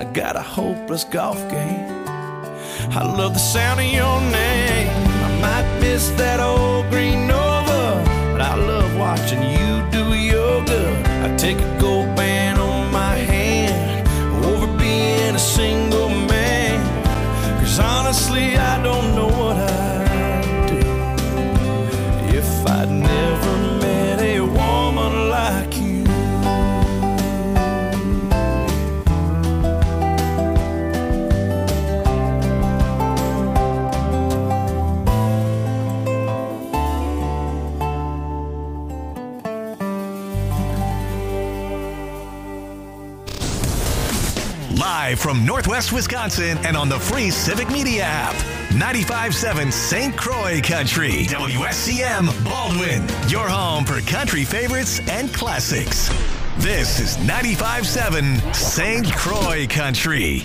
I got a hopeless golf game. I love the sound of your name. I might miss that old green Nova, but I love watching you do yoga. I take a gold band on my hand over being a single man. 'Cause honestly, I don't know what I'd do if I'd never met a woman like you. Live from Northwest Wisconsin and on the free Civic Media app. 95.7 St. Croix Country. WSCM Baldwin. Your home for country favorites and classics. This is 95.7 St. Croix Country.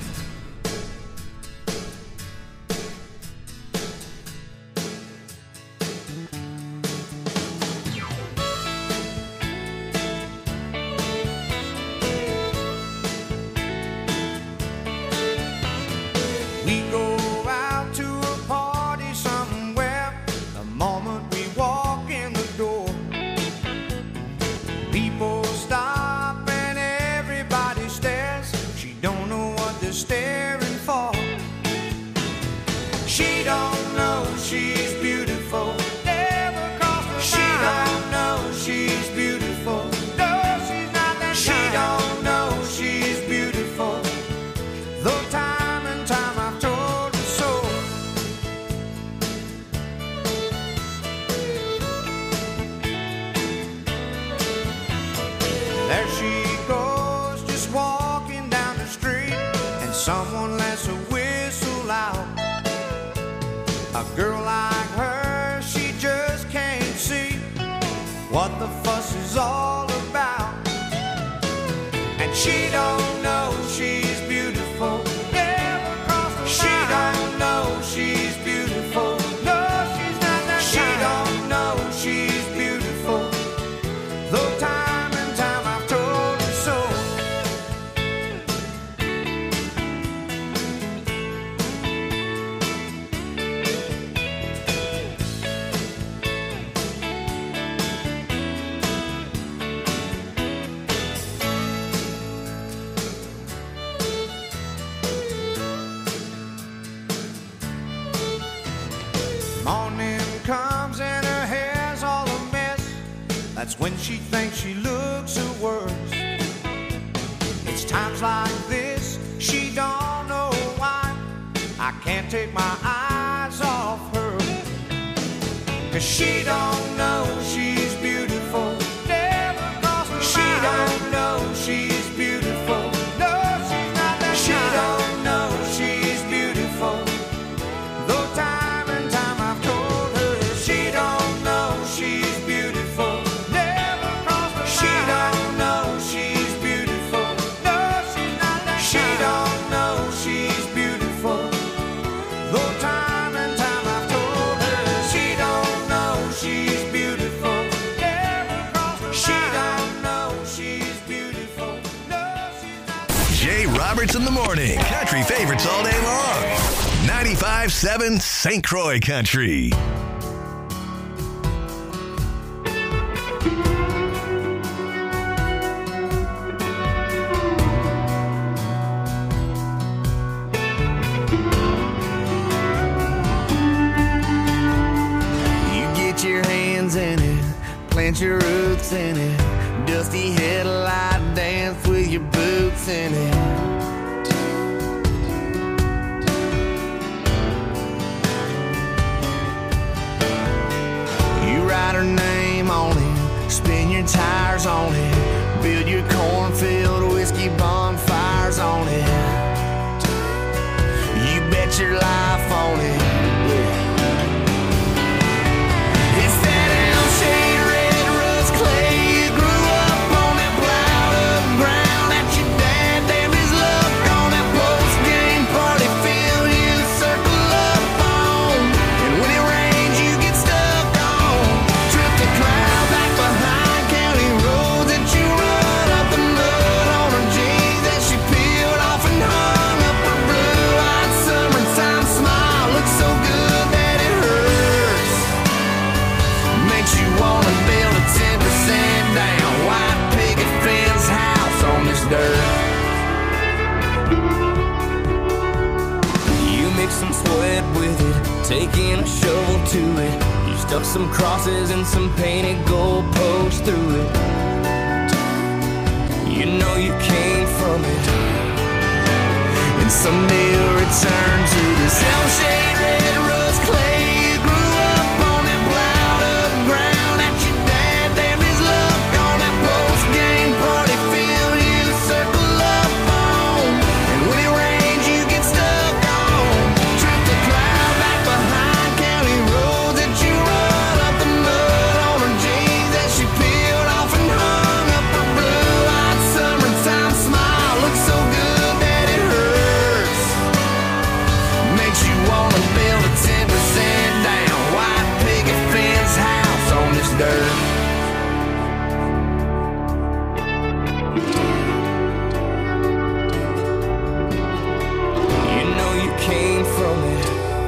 Roberts in the morning. Country favorites all day long. 95.7 St. Croix Country. You get your hands in it, plant your roots in it, dusty headlight dance with your boots in it. Write her name on it, spin your tires on it, build your cornfield whiskey bonfires on it. You bet your life on it. Yeah. It's that L-shaped red rust clay. You grew up on that plowed up ground that your dad damned his luck on. That post-game party field you circle up on. And when it rains you get stuck on. Trip the crowd back behind county roads that you run up the mud on her jeans that she peeled off and hung. taking a shovel to it. You stuck some crosses and some painted goalposts through it. You know you came from it, and someday you'll return to this Elm-shaped red rust clay. You grew up on that plowed up ground that your dad damned his luck on that post-game party field you circle up on. And when it rains you get stuck on. Trip the cloud back behind county roads that you run up the mud on her jeans that she peeled off and hung up her blue-eyed summertime smile. Looks so good that it hurts. Makes you wanna build a 10% down white picket fence house on this dirt. You know you came from it,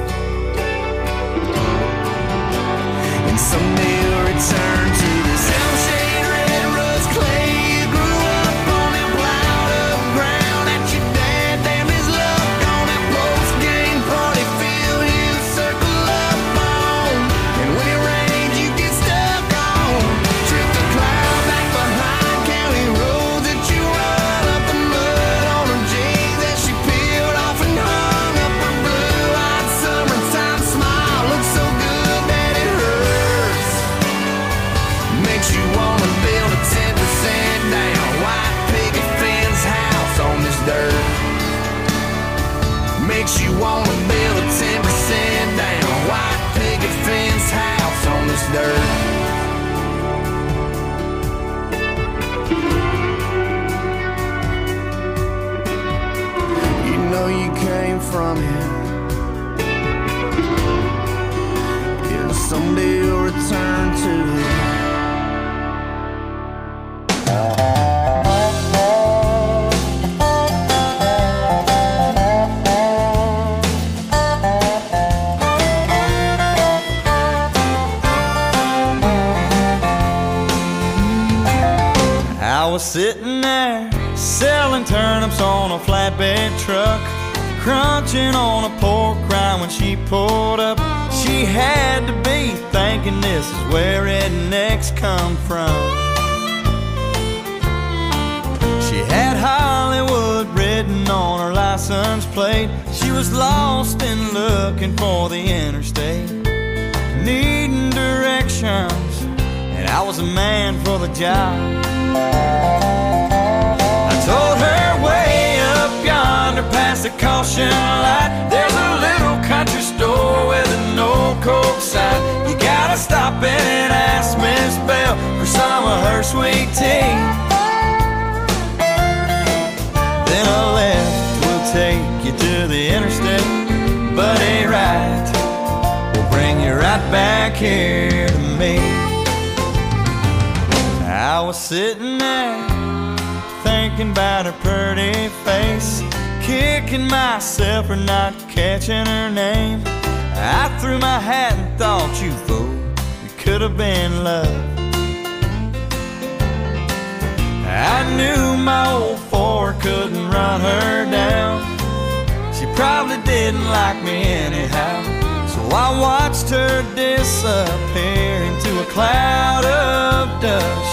and someday you'll return to this Elm-shaped red rust clay. You grew up on that plowed up ground that your dad damned his luck on that post-game party field you circle up on. And when it rains you get stuck on. Trip the cloud back behind county roads that you run up the mud on her jeans that she peeled off and hung up her blue-eyed summertime smile. Looks so good that it hurts. Makes you wanna build a 10% down white picket fence house on this dirt. Makes you wanna build a 10% down white picket fence house on this dirt. You know you came from it, and someday you'll return to it. I was sitting there selling turnips on a flatbed truck, crunching on a pork rind when she pulled up. She had to be thinking this is where rednecks come from. She had Hollywood written on her license plate. She was lost and looking for the interstate, needing directions, and I was a man for the job. I told her way up yonder past the caution light, there's a little country store with an old Coke sign. You gotta stop in and ask Miss Bell for some of her sweet tea. Then a left will take you to the interstate, but a right will bring you right back here to me. I was sitting there thinking about her pretty face, kicking myself for not catching her name. I threw my hat and thought, you fool, it could have been love. I knew my old Ford couldn't run her down. She probably didn't like me anyhow, so I watched her disappear into a cloud of dust.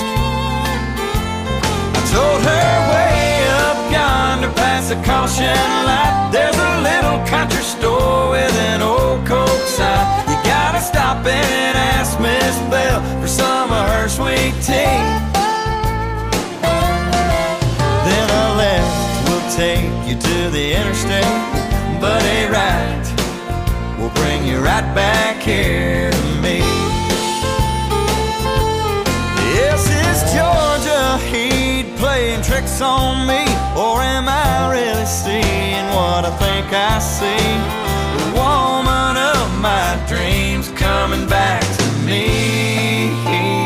Told her way up yonder past the caution light, there's a little country store with an old Coke sign. You gotta stop in and ask Miss Bell for some of her sweet tea. Then a left will take you to the interstate, but a right will bring you right back here to me. Yes, it's Georgia Heat playing tricks on me, or am I really seeing what I think I see? The woman of my dreams coming back to me.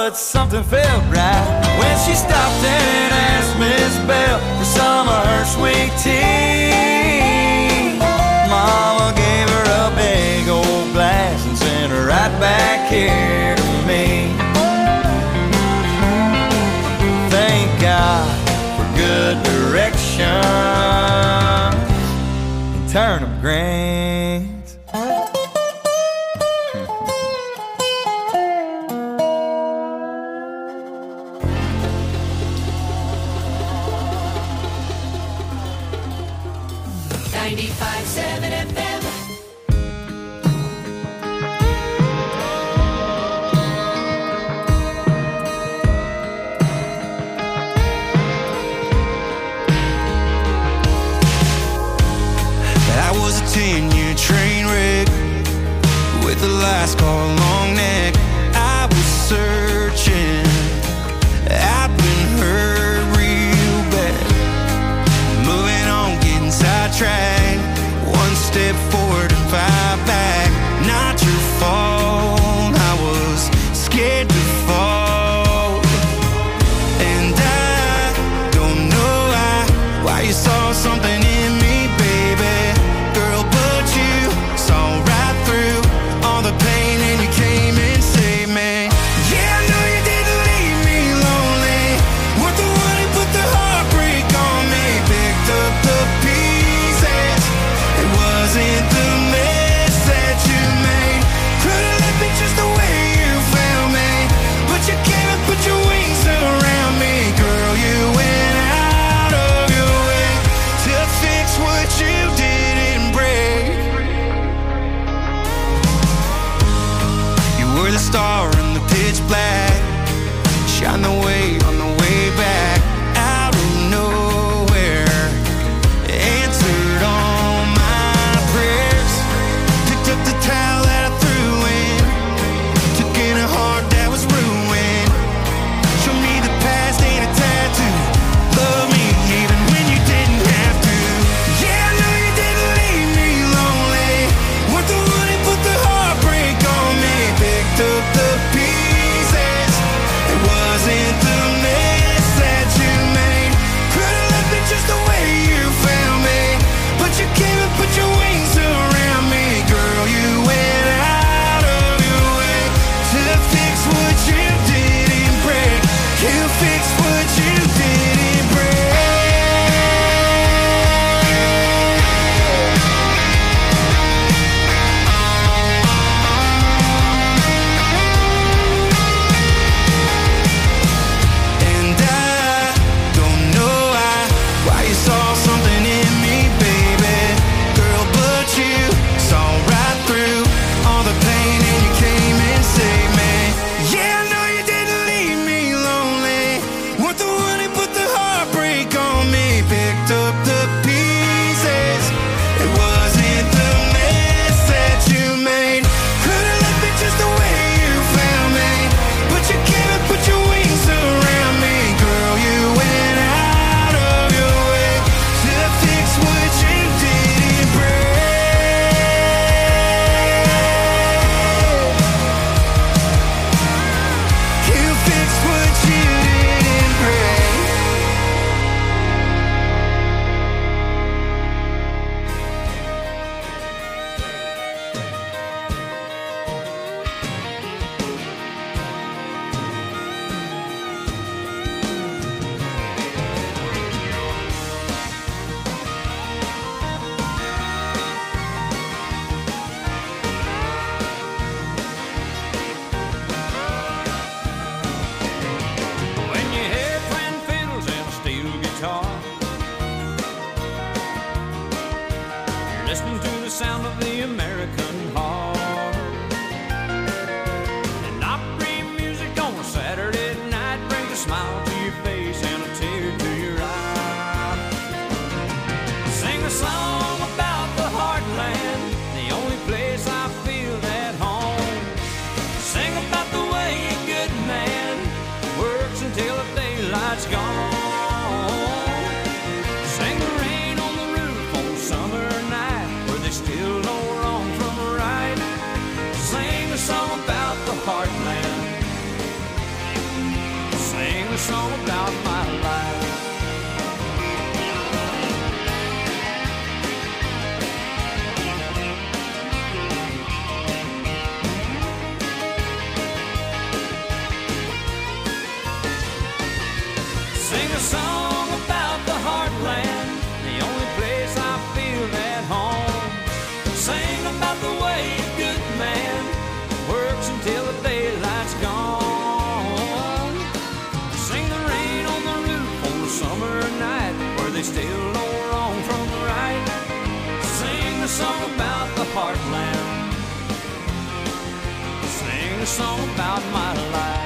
but something felt right when she stopped and asked Miss Bell for some of her sweet tea. Mama gave her a big old glass and sent her right back here to me. Thank God for good direction and turnip greens. Last call, long neck. I was searching. I've been hurt real bad. Moving on, getting sidetracked. One step forward and 5 back. Not your fault. I was scared to fall. And I don't know why you saw something in me, baby. Girl, but you saw right through all the pain and you came and saved me. Yeah, I know you didn't leave me lonely. Weren't the one who put the heartbreak on me. Picked up the pieces. It wasn't the mess that you made. Could've left me just the way you found me, but you came and put your wings around me. Girl, you went out of your way to fix what you didn't break. We're the star in the pitch black. Shine the way on the way back. Out of nowhere, answered all my prayers. Picked up the towel that I threw in. Took in a heart that was ruined. Showed me the past ain't a tattoo. Love me even when you didn't have to. Yeah, I know you didn't leave me lonely. Weren't the one who put the heartbreak on me. Picked up the pieces. It wasn't the mess that you made. Could've left me just the way you found me, but you came and put your wings around me. Girl, you went out of your way to fix what you didn't break. You fixed what you didn't break. And I don't know why you saw something in me, baby. Girl, but you saw right through all the pain and you came and saved me. Yeah, I know you didn't leave me lonely. Weren't the one who put the heartbreak on me. Picked up the pieces. It wasn't the mess that you made. Could've left me just the way you found me, but you came and put your wings around me. Girl, you went out of your way to fix what you didn't break. You fixed what you didn't break. When you hear twin fiddles and a steel guitar, you're listening to the sound of the American heart. And Opry music on a Saturday night brings a smile to your face and a tear to your eye. Sing a song about the heartland, the only place I feel at home. Sing about the way a good man works until the daylight's gone. Sing the rain on the roof on a summer night where they still know wrong from right. Sing a song about the heartland, a song about my life. Sing a song about the heartland, the only place I feel at home. Sing about the way a good man works until the daylight's gone. Sing the rain on the roof on the summer night, where they still know wrong from right. Sing a song about the heartland. Sing a song about my life.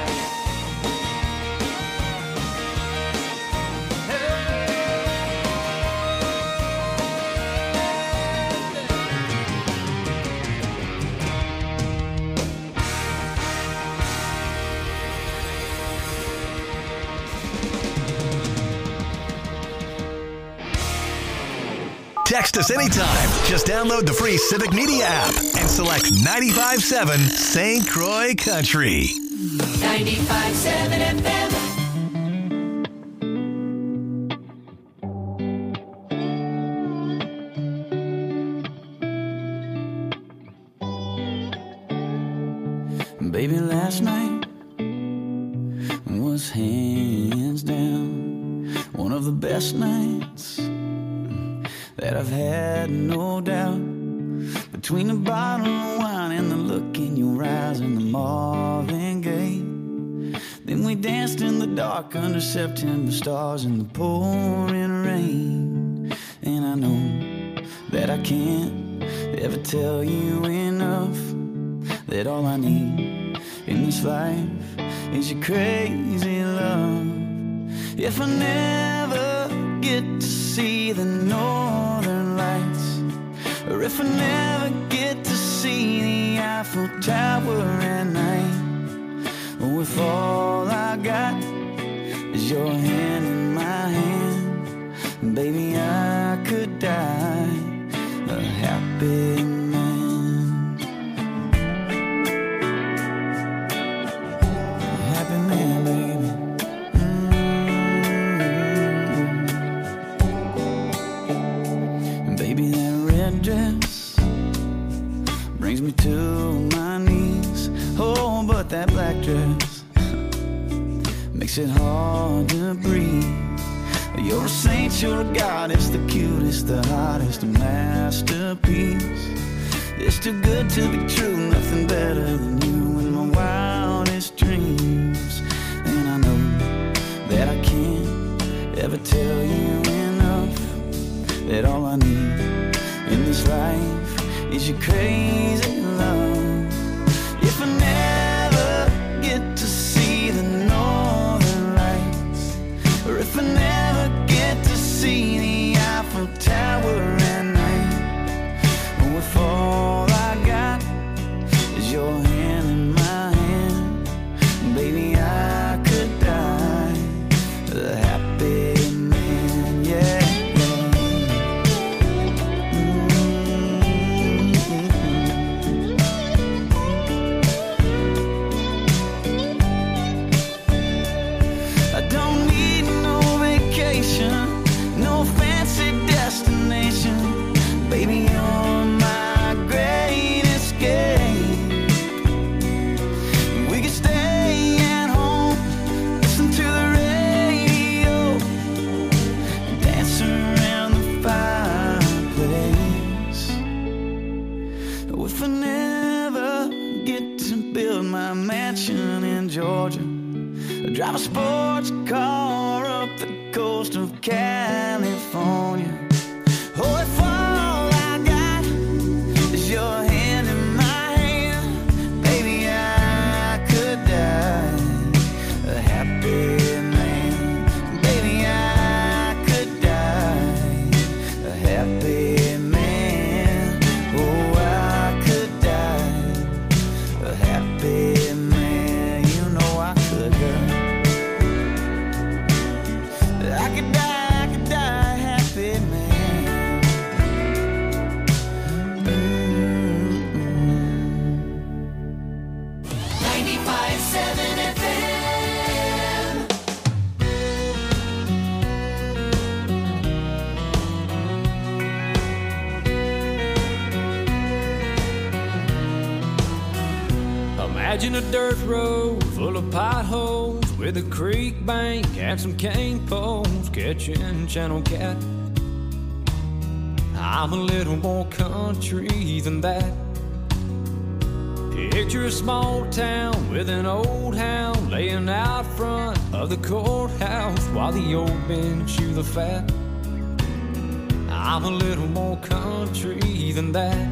Text us anytime. Just download the free Civic Media app and select 95.7 St. Croix Country. 95.7 FM. Baby, last night was hands down one of the best nights that I've had, no doubt. Between the bottle of wine and the look in your eyes and the Marvin Gaye, then we danced in the dark under September stars in the pouring rain. And I know that I can't ever tell you enough that all I need in this life is your crazy love. If I never get to see the northern lights, or if I never get to see the Eiffel Tower at night, or if all I got is your hand in my hand, baby, I could die a happy man. A happy man, baby. Baby, that red dress brings me to my knees. Oh, but that black dress makes it hard to breathe. You're a saint, you're a goddess, the cutest, the hottest, a masterpiece. It's too good to be true, nothing better than you in my wildest dreams. And I know that I can't ever tell you enough that all I need in this life is your crazy love. If I never get to see the northern lights, or if I never get to see the Eiffel Tower at night, or if all I got is your hand in my hand, baby, I could die a happy man, yeah. No fancy destination, baby, you're my great escape. We could stay at home, listen to the radio, dance around the fireplace. If I never get to build my mansion in Georgia, drive a sports car up the coast of California. Oh, if all I got is your hand in my hand, baby, I could die a happy man. Baby, I could die a happy man. Oh, I could die a happy man. You know I could, girl. I could die a happy man. Imagine a dirt road full of potholes with a creek bank and some cane poles catching channel cat. I'm a little more country than that. Picture a small town with an old hound laying out front of the courthouse while the old men chew the fat. I'm a little more country than that.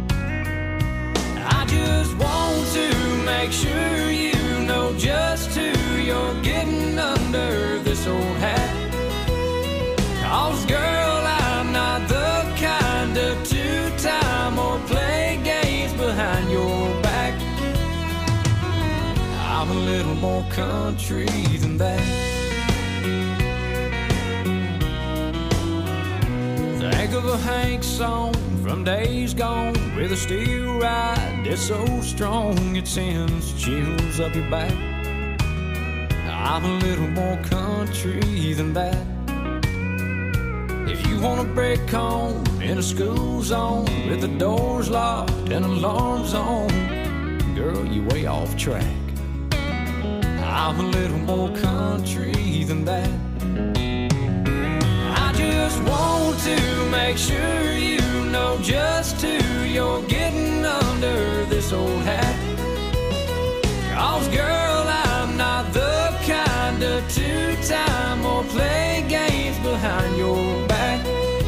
I just want to make sure you know just who you're getting under this old hat. 'Cause girl, I'm not the kind to two-time or play games behind your back. I'm a little more country than that. Think of a Hank song from days gone with a steel ride that's so strong it sends chills up your back. I'm a little more country than that. If you want to break home in a school zone with the doors locked and alarms on, girl, you way off track. I'm a little more country than that. I just want to make sure you know just who you're getting under this old hat. 'Cause girl, I'm not the kind to two-time or play games behind your back.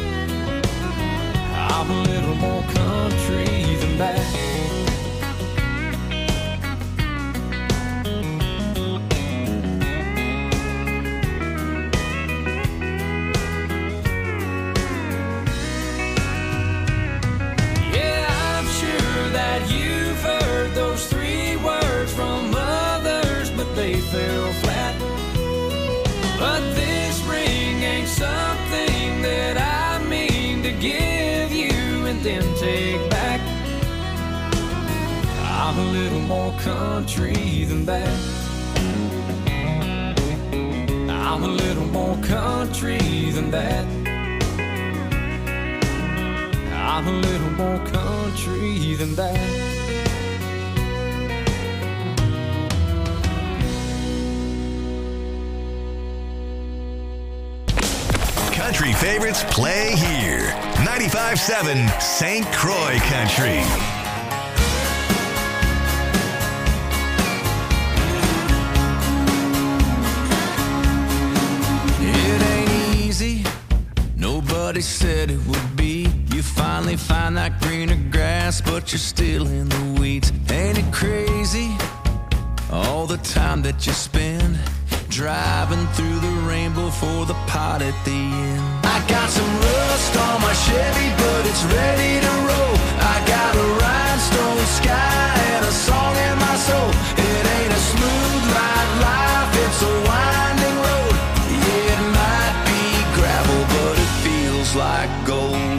I'm a little more country than that. Those three words from others, but they fell flat. But this ring ain't something that I mean to give you and then take back. I'm a little more country than that. I'm a little more country than that. I'm a little more country than that. Country favorites play here. 95.7 St. Croix Country. It ain't easy, nobody said it would be. You finally find that greener grass, but you're still in the weeds. Ain't it crazy, all the time that you spend driving through the rainbow for the pot at the end. I got some rust on my Chevy, but it's ready to roll. I got a rhinestone sky and a song in my soul. It ain't a smooth ride life, it's a winding road. Yeah, it might be gravel, but it feels like gold.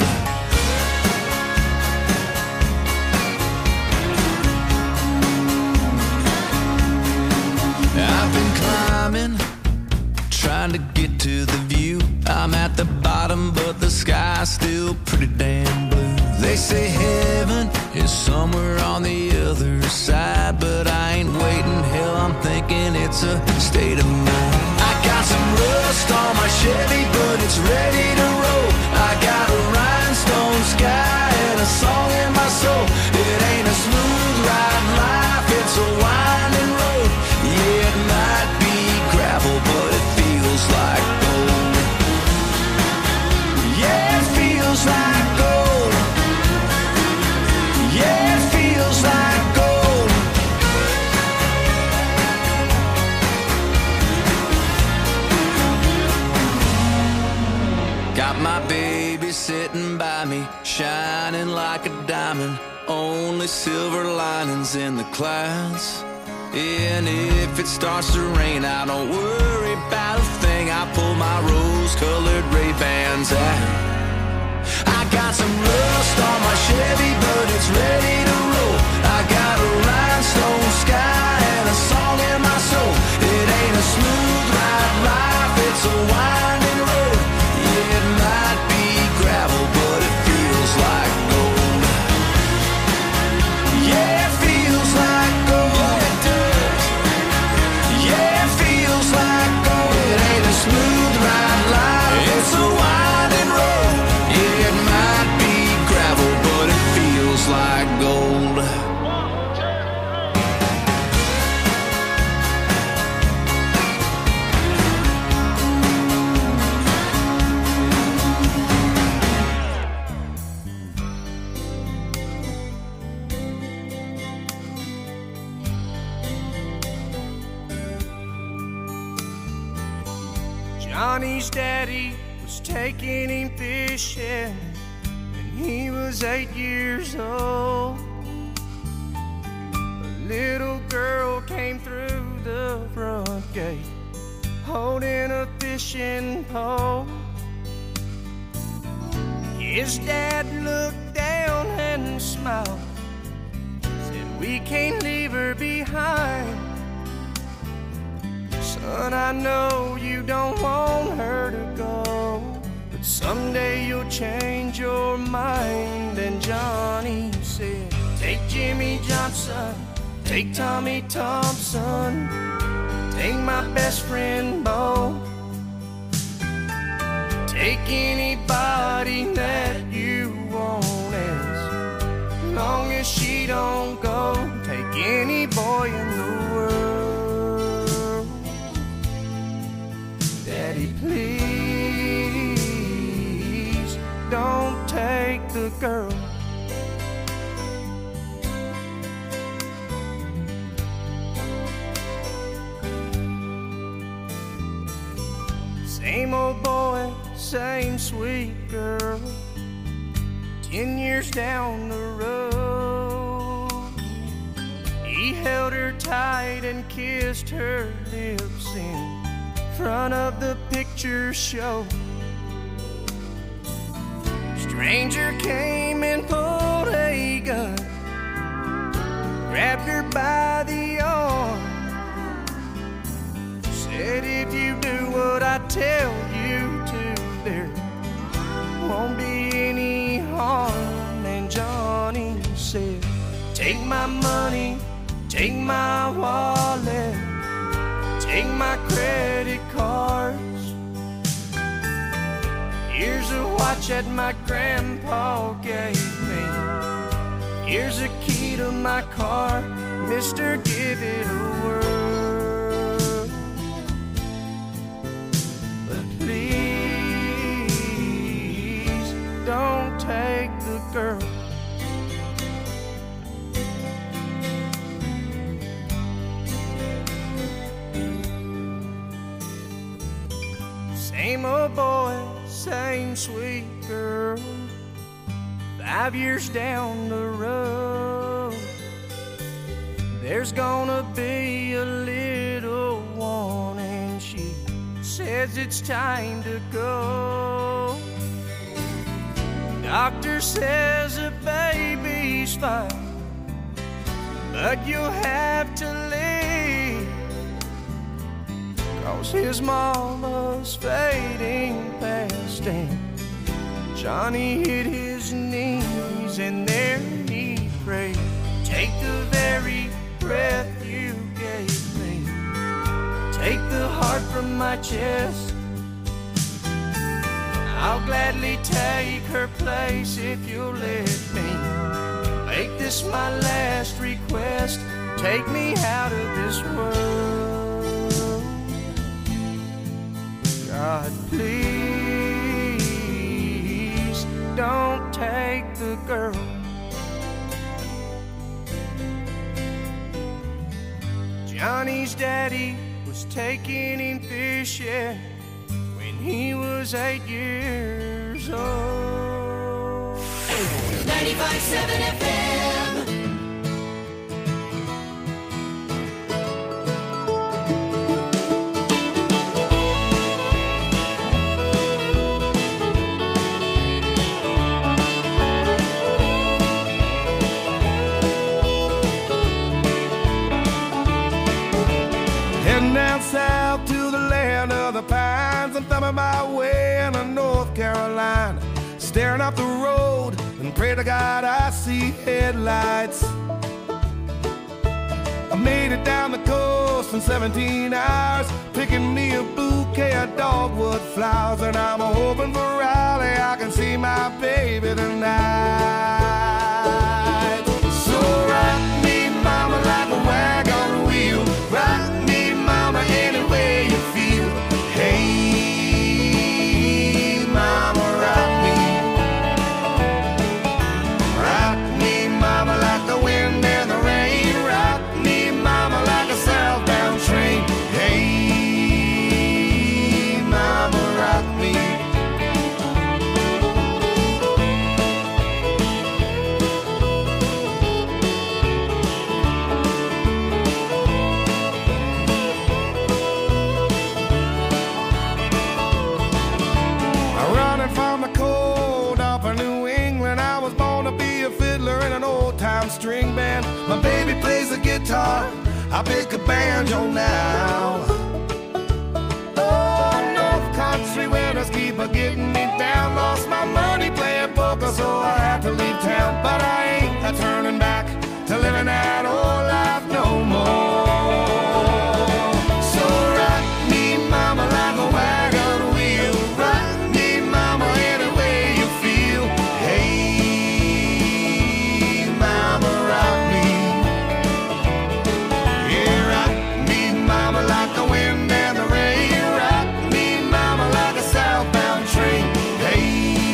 I've been climbing, trying to get to the view. I'm at the bottom, but the sky's still pretty damn blue. They say heaven is somewhere on the other side, but I ain't waiting. Hell, I'm thinking it's a state of mind. I got some rust on my Chevy, but it's ready to roll. I got a rhinestone sky and a song in my soul. It ain't a smooth ride life, it's a winding road. Yeah, it might be gravel, but it feels like gold. Yeah, it feels like gold. Yeah, it feels like gold. Got my baby sitting by me, shining like a diamond. Only silver linings in the clouds. And if it starts to rain, I don't worry about a thing. I pull my rose-colored Ray-Bans out. I got some rust on my Chevy, but it's ready to roll. I got a rhinestone sky and a song in my soul. It ain't a smooth ride life, it's a winding road. Yeah, it might be gravel, but it feels like gold. Yeah, it feels like gold. Johnny's daddy was taking him fishing when he was 8 years old. A little girl came through the front gate holding a fishing pole. His dad looked down and smiled, said, "We can't leave her behind. Son, I know you don't want her to go, but someday you'll change your mind." And Johnny said, "Take Jimmy Johnson, take Tommy Thompson, take my best friend Bo, take anybody that you want, as long as she don't go. Take any boy in the world. Daddy, please don't take the girl." Same old boy, same sweet girl, 10 years down the road. He held her tight and kissed her lips in front of the picture show. Stranger came and pulled a gun, grabbed her by the arm, said, "If you do what I tell you to, there won't be any harm." And Johnny said, "Take my money, take my wallet, take my credit cards. Here's a watch that my grandpa gave me. Here's a key to my car. Mister, give it a whirl. But please don't take the girl." Same old boy, same sweet girl, 5 years down the road. There's gonna be a little one, and she says it's time to go. Doctor says the baby's fine, but you'll have to leave, 'cause his mama's fading fast. And Johnny hit his knees and there he prayed, "Take the very breath you gave me, take the heart from my chest. I'll gladly take her place if you'll let me. Make this my last request, take me out of this world. God, please don't take the girl." Johnny's daddy was taking him fishing when he was 8 years old. 95.7 FM. Heading down south to the land of the pines, I'm thumbing my way into North Carolina, staring up the road and pray to God I see headlights. I made it down the coast in 17 hours, picking me a bouquet of dogwood flowers, and I'm hoping for Raleigh I can see my baby tonight. So rock me, mama, like a wagon wheel. Rock me, mama, any way you feel. Hey, mama, rock me. Rock me, mama, like the wind and the rain. Rock me, mama, like a southbound train. Hey, mama, I pick a banjo now. Oh, North Country winters keep a getting me down. Lost my money playing poker, so I had to leave town. But I ain't a turning back to living that old life no more. So rock me, mama, like a wagon wheel. Rock me, mama, any way you feel. Hey, mama, rock me. Yeah, rock me, mama, like the wind and the rain. Rock me, mama, like a southbound train. Hey,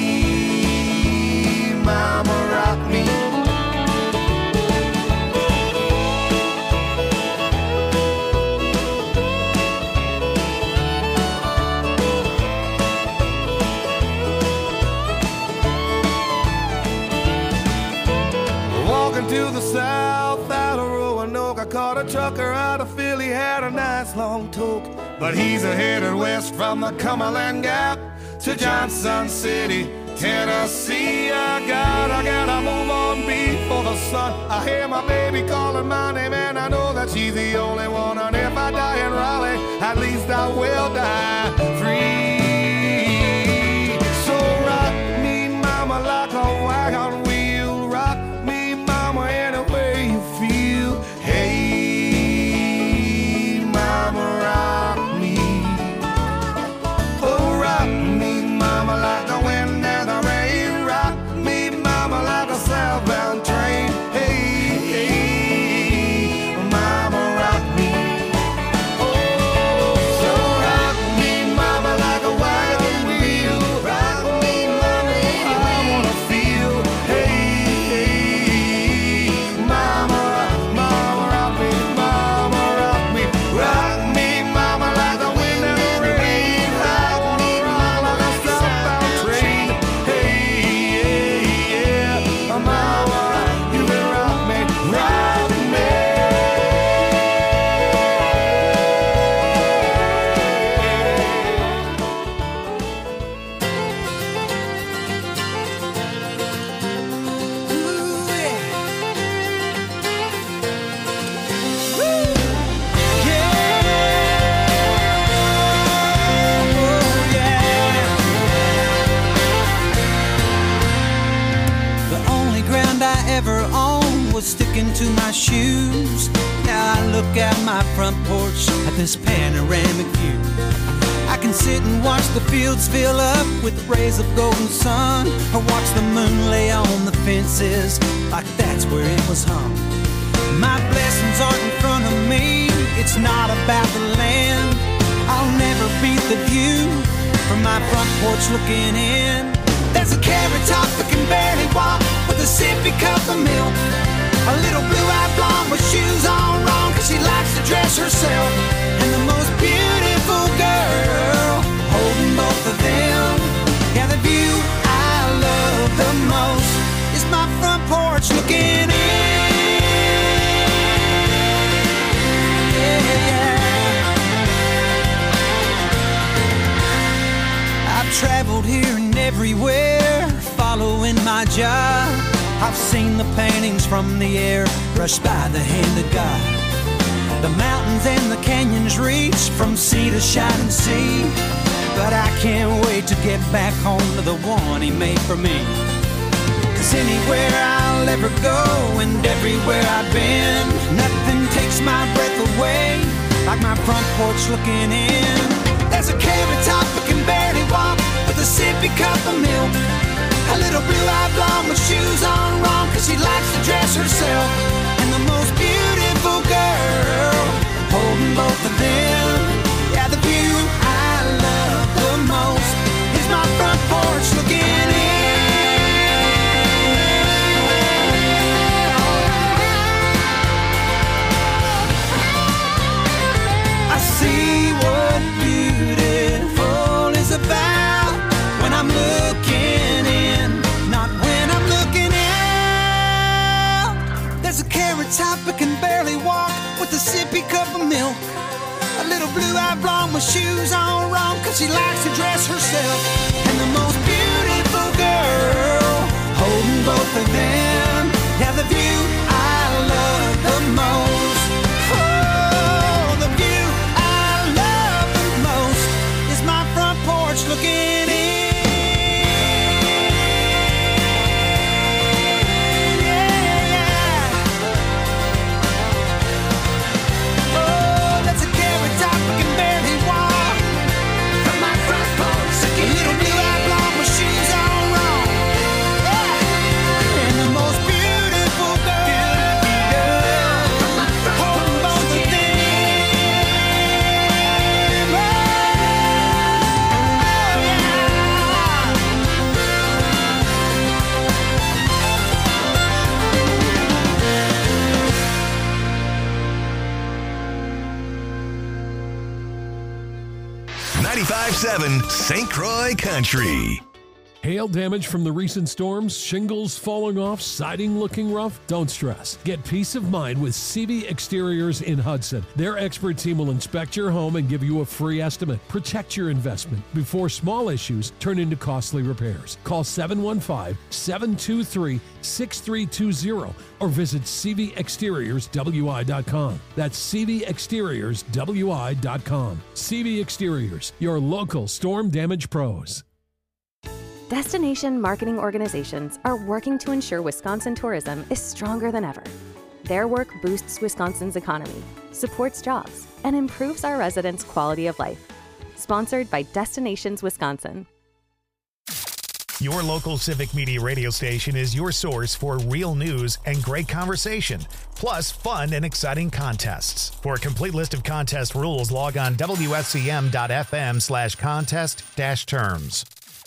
mama, rock me. Walking to the south out of Roanoke, I caught a trucker out of Philly, had a nice long toke. But he's headed west from the Cumberland Gap to Johnson City, Tennessee. I gotta move on before the sun. I hear my baby calling my name, and I know that she's the only one. And if I die in Raleigh, at least I will die free. So rock me, mama, like a wagon wheel. Rock me, mama, any way you feel. Hey, mama, rock me. Oh, rock me, mama, like the wind and the rain. Rock me, mama, like a southbound train. Hey, mama, rock me. So rock me, mama, like a wagon wheel. Rock me, mama, I wanna feel. Hey, mama, mama, rock me, mama, rock me. Rock me, mama, like the wind and the rain. I wanna rock like a southbound train. Hey, yeah, mama, you can rock me, rock me. The only ground I ever owned was sticking to my shoes. Now I look out my front porch at this panoramic view. I can sit and watch the fields fill up with rays of golden sun, or watch the moon lay on the fences like that's where it was hung. My blessings aren't in front of me, it's not about the land. I'll never beat the view from my front porch looking in. There's a carrot top that can barely walk with a sippy cup of milk. A little blue-eyed blonde with shoes on wrong, cause she likes to dress herself. And the most beautiful girl holding both of them. Yeah, the view I love the most is my front porch looking in. Yeah. I've traveled here and everywhere, following my job. I've seen the paintings from the air, brushed by the hand of God. The mountains and the canyons reach from sea to shining sea. But I can't wait to get back home to the one he made for me. Cause anywhere I'll ever go and everywhere I've been, nothing takes my breath away like my front porch looking in. There's a carrot top that can barely walk with a sippy cup of milk. A little blue-eyed blonde with shoes on wrong, cause she likes to dress herself. And the most beautiful girl holding both of them. Yeah, the view I love the most is my front porch looking in. I see what beautiful is about when I'm looking in, not when I'm looking out. There's a carrot top that can barely walk with a sippy cup of milk. A little blue-eyed blonde with shoes on wrong, cause she likes to dress herself. And the most beautiful girl holding both of them. Yeah, the view I love the most. Oh. 95.7 St. Croix Country. Hail damage from the recent storms, shingles falling off, siding looking rough? Don't stress. Get peace of mind with CV Exteriors in Hudson. Their expert team will inspect your home and give you a free estimate. Protect your investment before small issues turn into costly repairs. Call 715-723-6320 or visit cvexteriorswi.com. That's cvexteriorswi.com. CV Exteriors, your local storm damage pros. Destination marketing organizations are working to ensure Wisconsin tourism is stronger than ever. Their work boosts Wisconsin's economy, supports jobs, and improves our residents' quality of life. Sponsored by Destinations Wisconsin. Your local Civic Media radio station is your source for real news and great conversation, plus fun and exciting contests. For a complete list of contest rules, log on wscm.fm/contest-terms.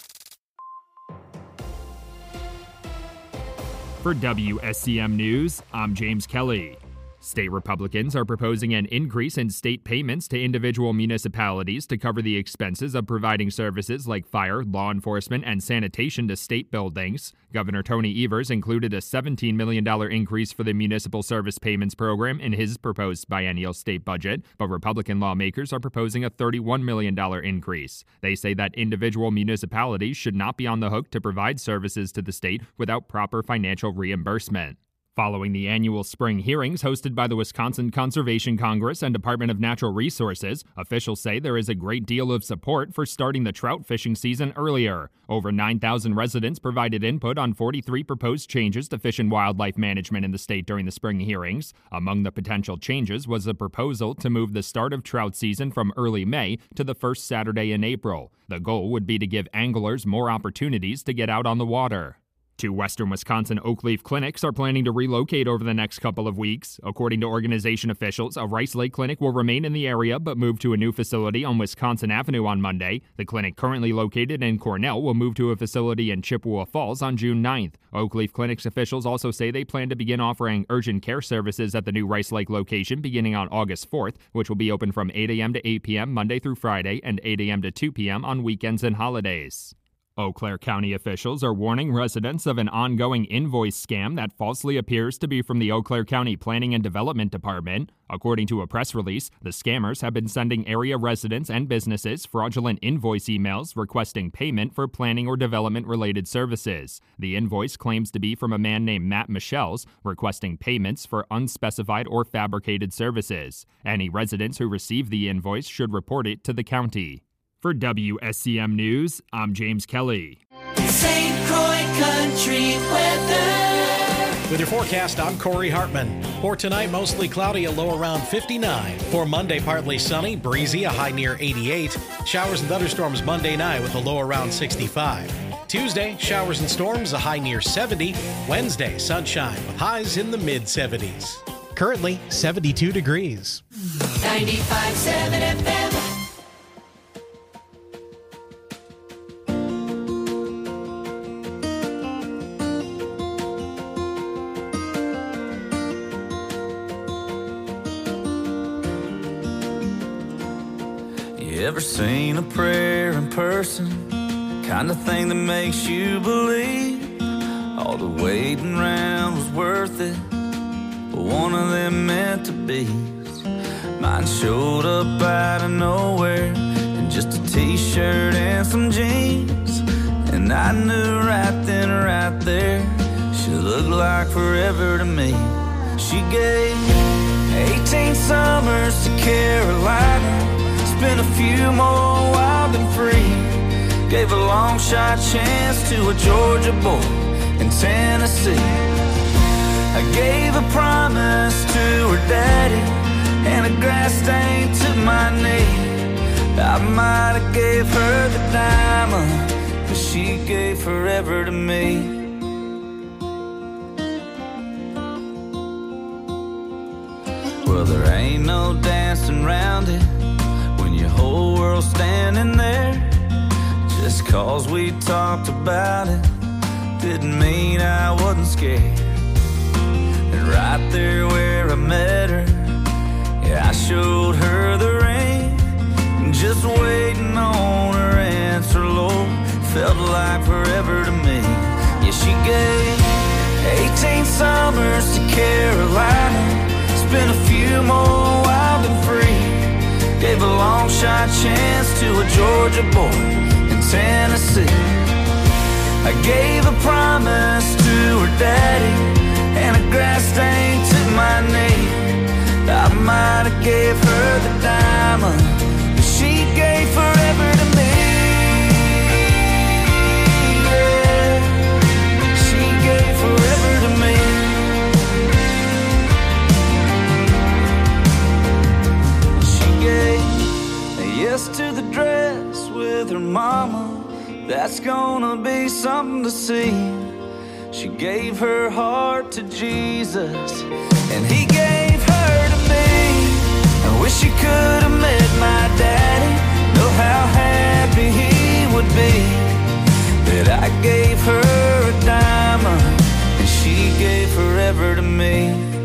For WSCM News, I'm James Kelly. State Republicans are proposing an increase in state payments to individual municipalities to cover the expenses of providing services like fire, law enforcement, and sanitation to state buildings. Governor Tony Evers included a $17 million increase for the Municipal Service Payments Program in his proposed biennial state budget, but Republican lawmakers are proposing a $31 million increase. They say that individual municipalities should not be on the hook to provide services to the state without proper financial reimbursement. Following the annual spring hearings hosted by the Wisconsin Conservation Congress and Department of Natural Resources, officials say there is a great deal of support for starting the trout fishing season earlier. Over 9,000 residents provided input on 43 proposed changes to fish and wildlife management in the state during the spring hearings. Among the potential changes was a proposal to move the start of trout season from early May to the first Saturday in April. The goal would be to give anglers more opportunities to get out on the water. Two Western Wisconsin Oakleaf clinics are planning to relocate over the next couple of weeks. According to organization officials, a Rice Lake clinic will remain in the area but move to a new facility on Wisconsin Avenue on Monday. The clinic currently located in Cornell will move to a facility in Chippewa Falls on June 9th. Oakleaf Clinics officials also say they plan to begin offering urgent care services at the new Rice Lake location beginning on August 4th, which will be open from 8 a.m. to 8 p.m. Monday through Friday and 8 a.m. to 2 p.m. on weekends and holidays. Eau Claire County officials are warning residents of an ongoing invoice scam that falsely appears to be from the Eau Claire County Planning and Development Department. According to a press release, the scammers have been sending area residents and businesses fraudulent invoice emails requesting payment for planning or development-related services. The invoice claims to be from a man named Matt Michels, requesting payments for unspecified or fabricated services. Any residents who receive the invoice should report it to the county. For WSCM News, I'm James Kelly. St. Croix Country weather. With your forecast, I'm Corey Hartman. For tonight, mostly cloudy, a low around 59. For Monday, partly sunny, breezy, a high near 88. Showers and thunderstorms Monday night with a low around 65. Tuesday, showers and storms, a high near 70. Wednesday, sunshine with highs in the mid-70s. Currently, 72 degrees. 95.7 FM. Ever seen a prayer in person? Kind of thing that makes you believe all the waiting around was worth it, but one of them meant to be. Mine showed up out of nowhere in just a t-shirt and some jeans, and I knew right then, right there, she looked like forever to me. She gave 18 summers to Carolina, spent a few more wild and free. Gave a long shot chance to a Georgia boy in Tennessee. I gave a promise to her daddy and a grass stain to my knee. I might have gave her the diamond, but she gave forever to me. Well, there ain't no dancing around it when your whole world's standing there. Just cause we talked about it didn't mean I wasn't scared. And right there where I met her, yeah, I showed her the ring, just waiting on to a Georgia boy in Tennessee. I gave a promise to her daddy and a grass stain to my knee. I might have gave her the diamond, but she gave forever to me. Yeah, she gave forever to me. She gave a yes to the dress with her mama. That's gonna be something to see. She gave her heart to Jesus, and he gave her to me. I wish she could have met my daddy. Know how happy he would be that I gave her a diamond and she gave forever to me.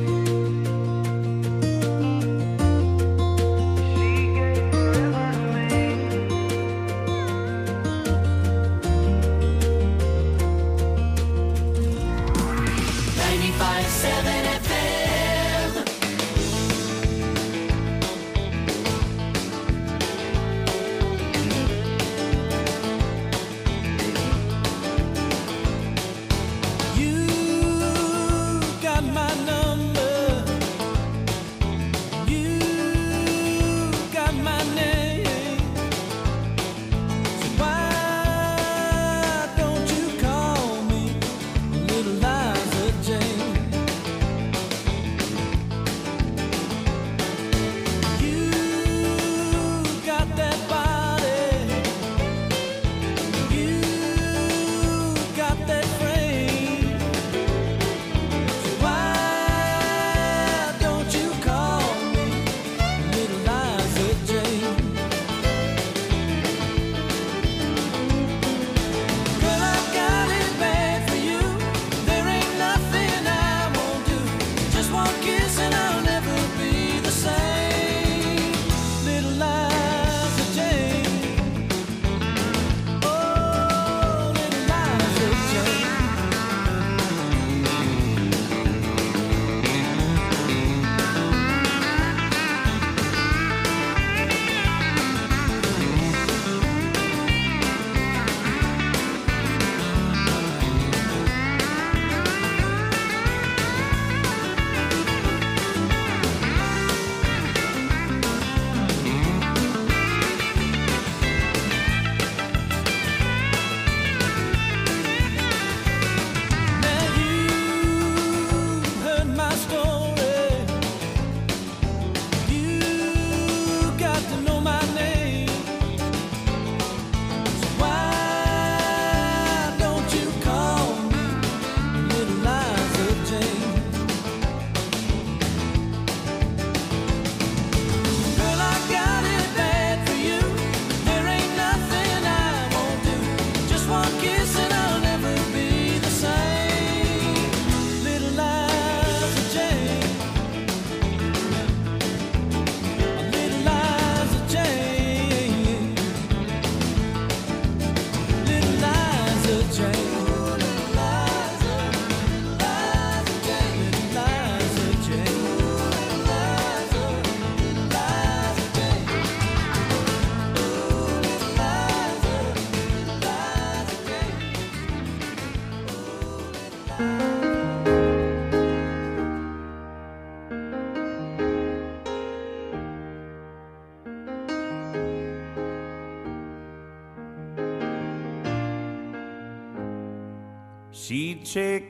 She'd take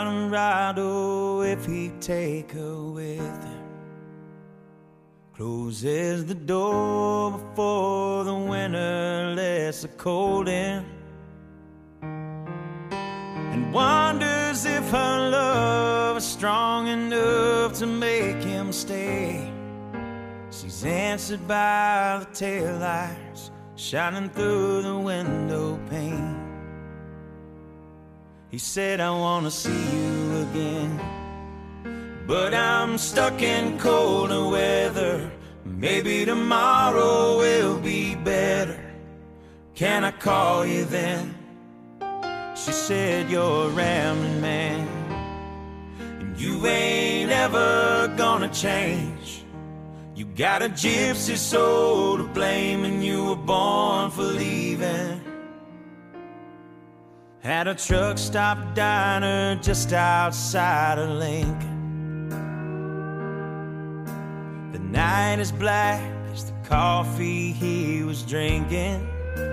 Colorado if he'd take her with him. Closes the door before the winter lets the cold in, and wonders if her love is strong enough to make him stay. She's answered by the taillights shining through the window pane. He said, I wanna see you again, but I'm stuck in colder weather. Maybe tomorrow will be better. Can I call you then? She said, you're a rambling man, and you ain't ever gonna change. You got a gypsy soul to blame, and you were born for leaving. At a truck stop diner just outside of Lincoln. The night is black as the coffee he was drinking,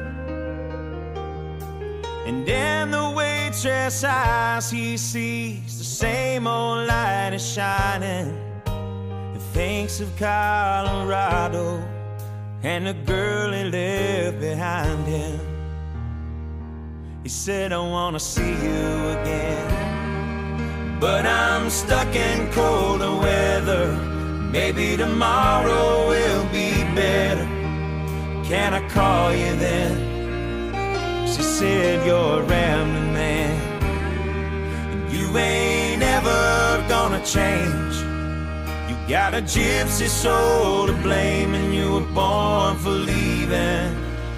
and in the waitress' eyes he sees the same old light is shining. He thinks of Colorado and the girl he left behind him. He said, I wanna see you again, but I'm stuck in colder weather. Maybe tomorrow will be better. Can I call you then? She said, you're a rambling man, and you ain't ever gonna change. You got a gypsy soul to blame, and you were born for leaving.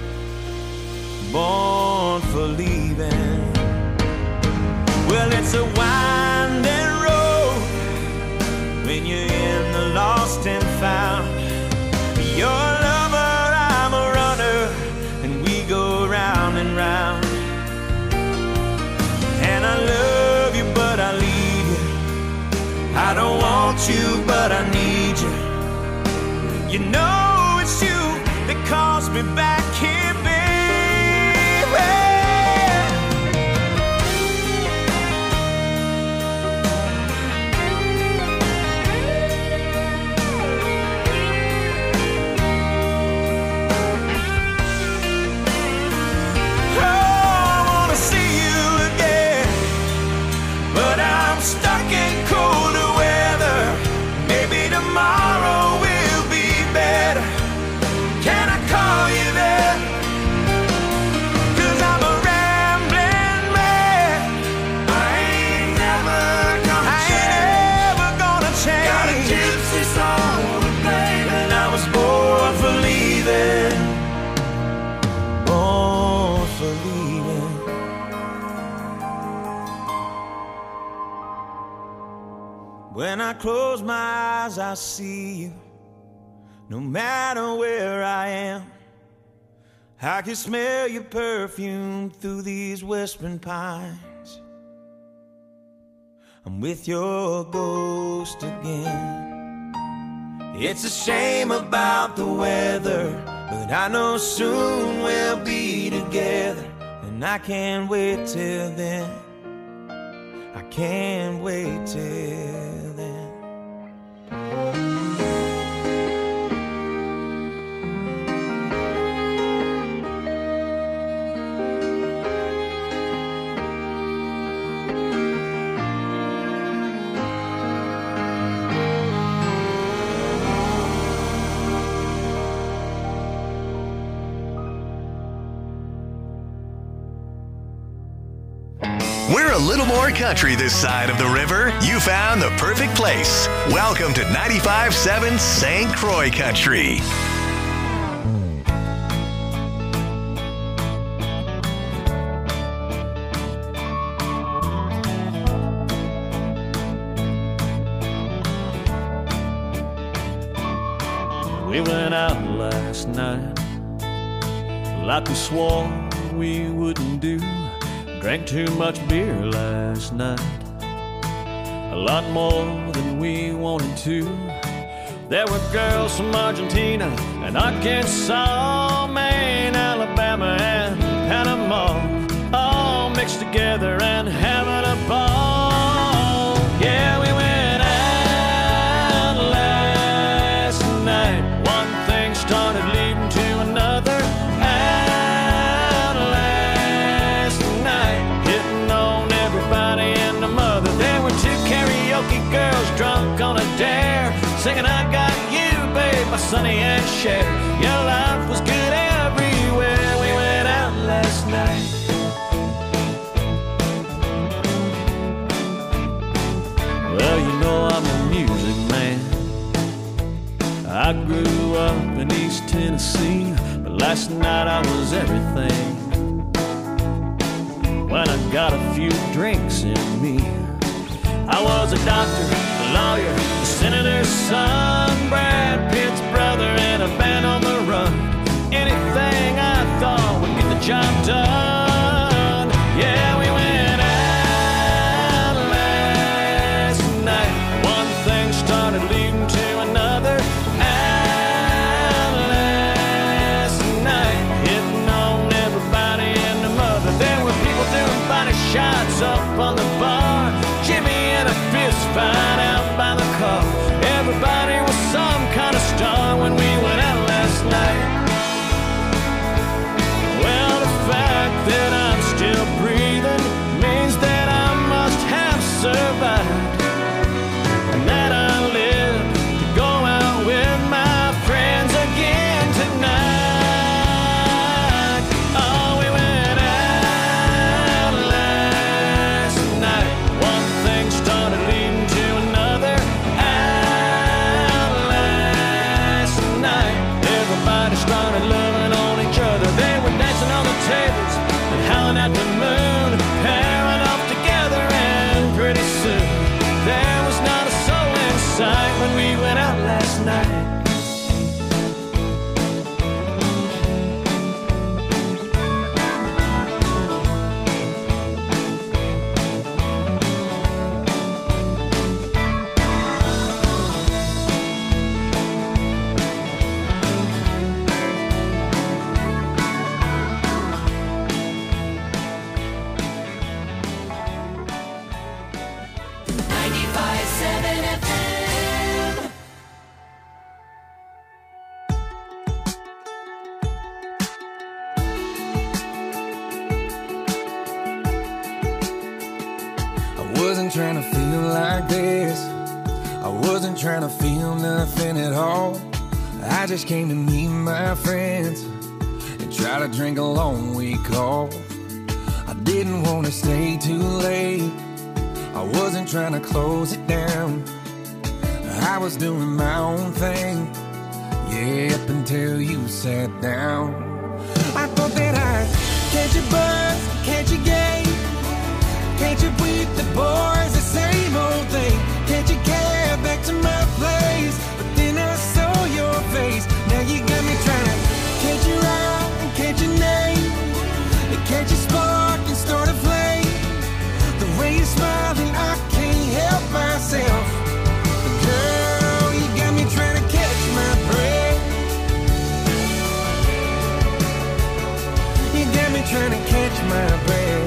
Born for leaving. Well, it's a winding road when you're in the lost and found. You're a lover, I'm a runner, and we go round and round. And I love you, but I leave you. I don't want you, but I need you. You know it's you that calls me back here, baby. Stuck in colder weather. Maybe tomorrow will be better. Can I call you there? 'Cause I'm a rambling man. I ain't never gonna change. Got a gypsy soul to blame, and I was born for leaving. Born for leaving. When I close my eyes, I see you. No matter where I am, I can smell your perfume through these whispering pines. I'm with your ghost again. It's a shame about the weather, but I know soon we'll be together. And I can't wait till then. I can't wait till then. We're a little more country this side of the river. You found the perfect place. Welcome to 95.7 St. Croix Country. We went out last night like we swore we wouldn't do. Drank too much beer last night, a lot more than we wanted to. There were girls from Argentina and Arkansas, Maine, Alabama, and Panama, all mixed together and having a ball. Yeah, we went out last night. One thing started leading to another. Girls drunk on a dare, singing I got you, babe, by Sonny and Cher. Your life was good everywhere. We went out last night. Well, you know I'm a music man. I grew up in East Tennessee, but last night I was everything. When I got a few drinks in me, I was a doctor, a lawyer, a senator's son, Brad Pitt's trying to feel like this. I wasn't trying to feel nothing at all. I just came to meet my friends and try to drink a long week off. I didn't want to stay too late. I wasn't trying to close it down. I was doing my own thing, yeah, up until you sat down. I thought that I'd catch a buzz, catch a game, catch up with the boys, the same old thing. Catch a cab back to my place, but then I saw your face. Now you got me trying to catch your eye and catch your name, and catch a spark and start a flame. The way you're smiling, I can't help myself. But girl, you got me trying to catch my breath. You got me trying to catch my breath.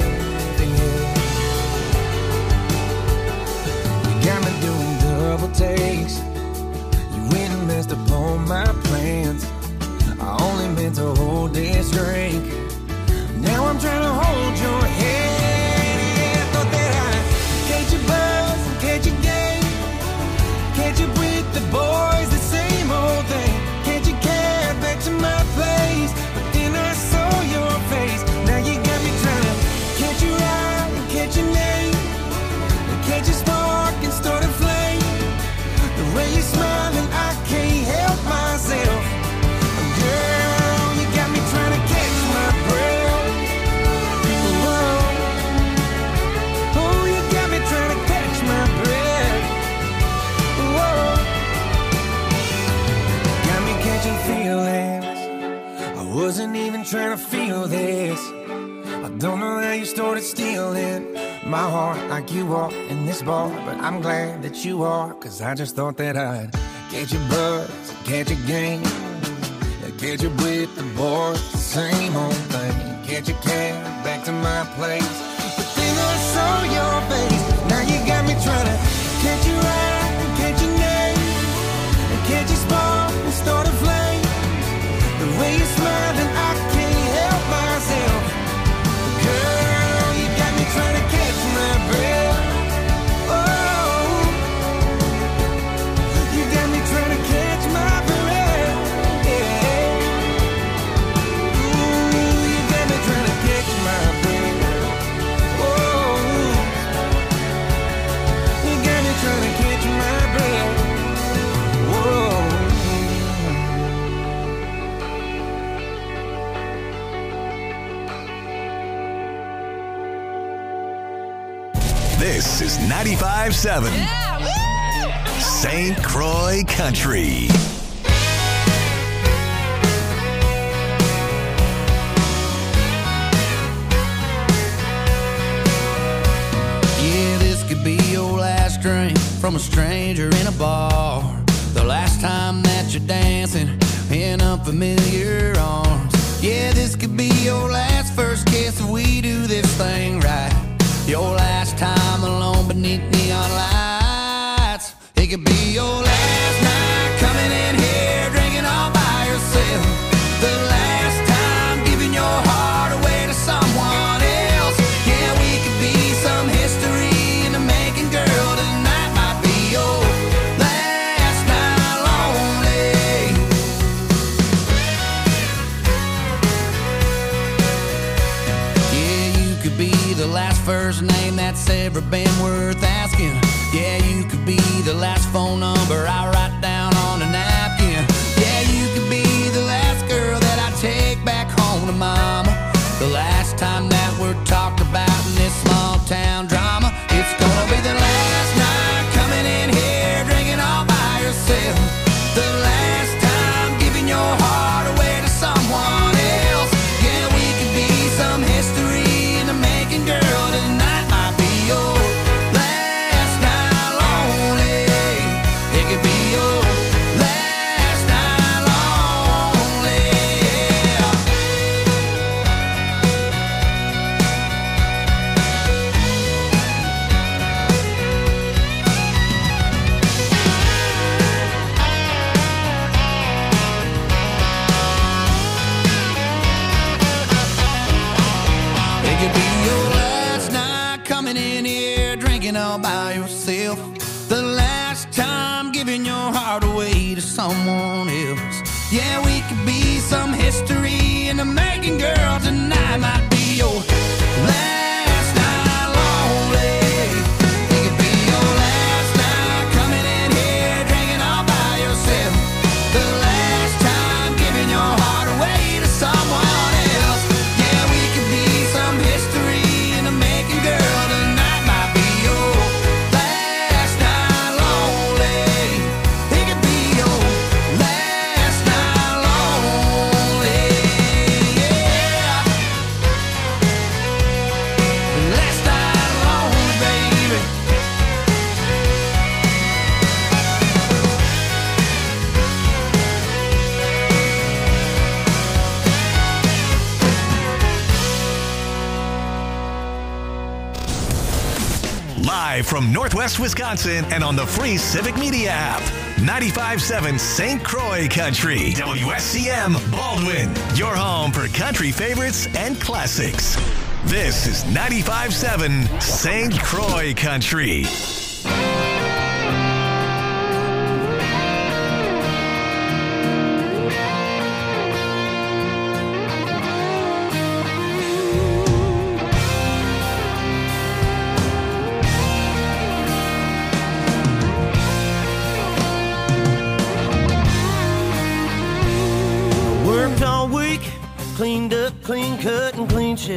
You got me doing double takes. You went and messed up all my plans. I only meant to hold this drink. Now I'm trying to hold your hand. Yeah, I thought that I'd catch a buzz and catch a game, catch up with the boys, the same old thing. Catch a cab back to my place, but then I saw your face. Now you got me trying to catch your eye and catch your name, and catch a spark and start a flame. The way you're smiling, I can't help myself. Girl, you got me trying to catch my breath. Whoa. Oh, you got me trying to catch my breath. Whoa. Got me catching feelings. I wasn't even trying to feel this. I don't know how you started stealing my heart like you are in this bar, but I'm glad that you are, cause I just thought that I'd catch a buzz, catch a game, catch up with the boys, the same old thing. Catch a cab back to my place, but then I saw your face. Now you got me trying to catch your eye and catch your name, and catch a spark and start a flame. The way you're smiling, I can't help myself. Girl, you got me trying to catch my breath. Oh, you got me trying to catch my breath. Yeah. Ooh, you got me trying to catch my breath. Oh, you got me trying to catch my breath. Whoa. This is 95.7 St. Croix Country. Yeah, this could be your last drink from a stranger in a bar. The last time that you're dancing in unfamiliar arms. Yeah, this could be your last first kiss if we do this thing right. Your last time alone beneath neon lights. It could be your last night coming in here drinking all by yourself. The last time giving your heart away to someone else. Yeah, we could be some history in the making, girl. Tonight might be your last night lonely. Yeah, you could be the last first name that's ever been worth asking. Yeah, you could be the last phone number I write down on a napkin. Yeah, you could be the last girl that I take back home to mama. The last time that we're talked about in this small town drama. It's gonna be the last night coming in here drinking all by yourself. The last time giving your heart away to someone else. Yeah, we could be some history in the making, girl. Tonight might be your last night lonely. It could be your last night lonely. Yeah. the last time giving your heart away to someone else. Yeah, we could be some history in the making, girl. Tonight might be your last night lonely. It could be your last night coming in here drinking all by yourself. The last time giving your heart away to someone else. Yeah, we could be some history in the making, girl. Tonight might be your last night lonely. It could be your last night lonely. Yeah, last night lonely, baby. Live from Northwest Wisconsin and on the free Civic Media app. 95.7 St. Croix Country. WSCM Baldwin. Your home for country favorites and classics. This is 95.7 St. Croix Country. Worked all week, cleaned up, clean cut, and clean shaved.